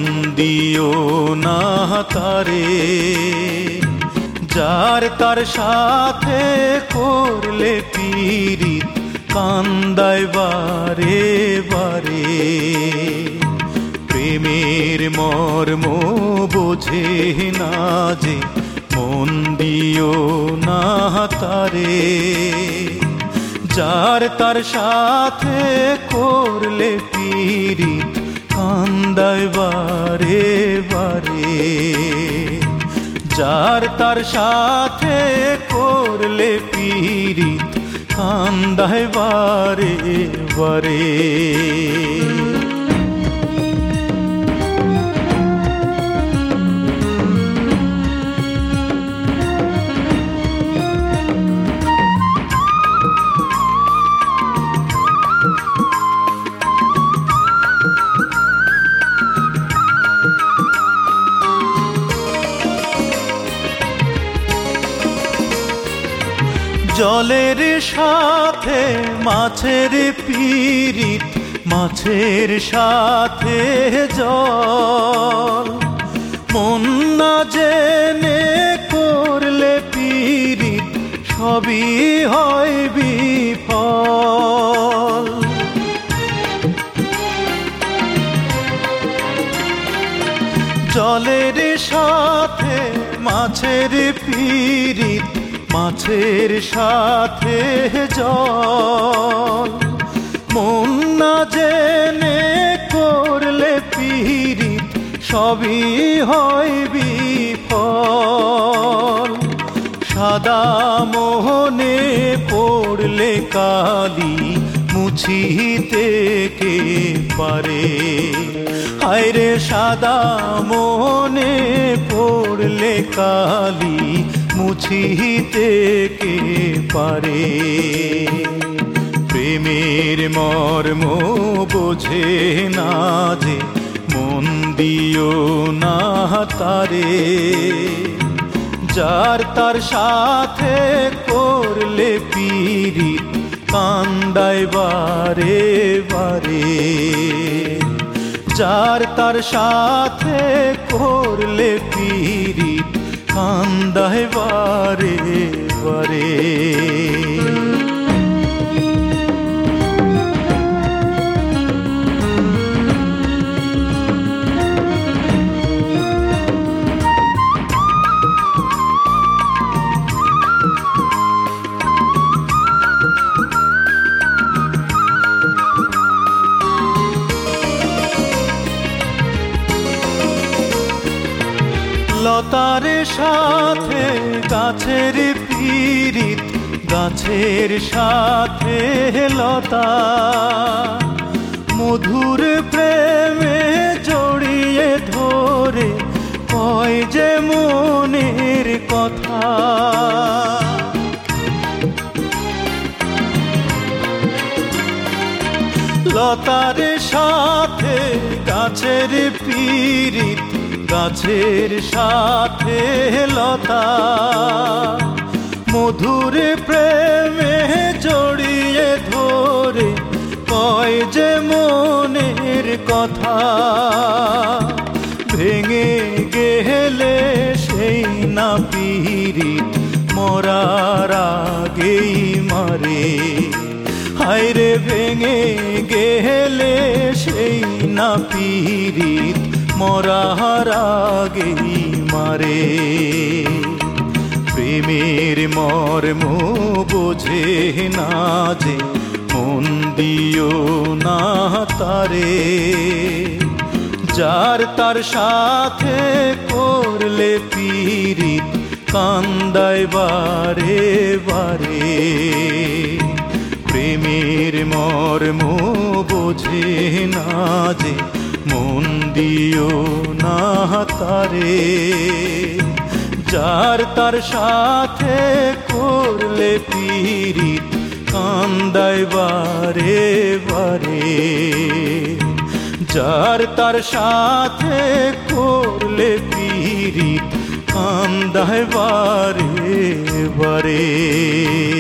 মন দিও না তারে, যার তার সাথে করলে পীড়িত কান্দায় বারে বারে। প্রেমের মর্ম বোঝে না যে, মন দিও না তারে, যার তার সাথে করলে পীড়িত কান্দায় বারে বারে। যার তার সাথে করলে পীড়িত কান্দায় বারে বারে। জলের সাথে মাছের পীড়িত, মাছের সাথে জল। মন না জেনে করলে পীড়িত সবই হয় বিফল। জলের সাথে মাছের পীড়িত, মাছের সাথে জল। মন না জেনে করলে পীড়িত সবই হয় বিফল। সাদা মোহনে পড়লে কালি মুছিতে কে পারে। হায়রে সাদা মোহনে পড়লে কালি মুছিতে কে পারে। প্রেমের মর্ম বোঝে না যে, মন দিও না তারে, যার তার সাথে করলে পীড়িত কান্দায় বারে বারে। যার তার সাথে করলে পীড়িত কান্দায় বারে বারে। লতার সাথে গাছের পীড়িত, গাছের সাথে লতা। মধুর প্রেমে জড়িয়ে ধরে কয় যে মনের কথা। লতার সাথে গাছের পীড়িত, গাছের সাথে লতা। মধুর প্রেমে জড়িয়ে ধরে কয় যে মনের কথা। ভেঙে গেলে সেই না পীড়িত মরার আগেই মারে। হায়রে ভেঙে গেলে সেই না পীড়িত মরার আগেই মারে। প্রেমের মর্ম বোঝে না যে, মন দিও না তারে, যার তার সাথে করলে পীড়িত কান্দায় বারে বারে। প্রেমের মর্ম বোঝে না যে, মন দিও না তারে, যার তার সাথে করলে পীড়িত কান্দায় বারে বারে। যার তার সাথে করলে পীড়িত কান্দায় বারে বারে।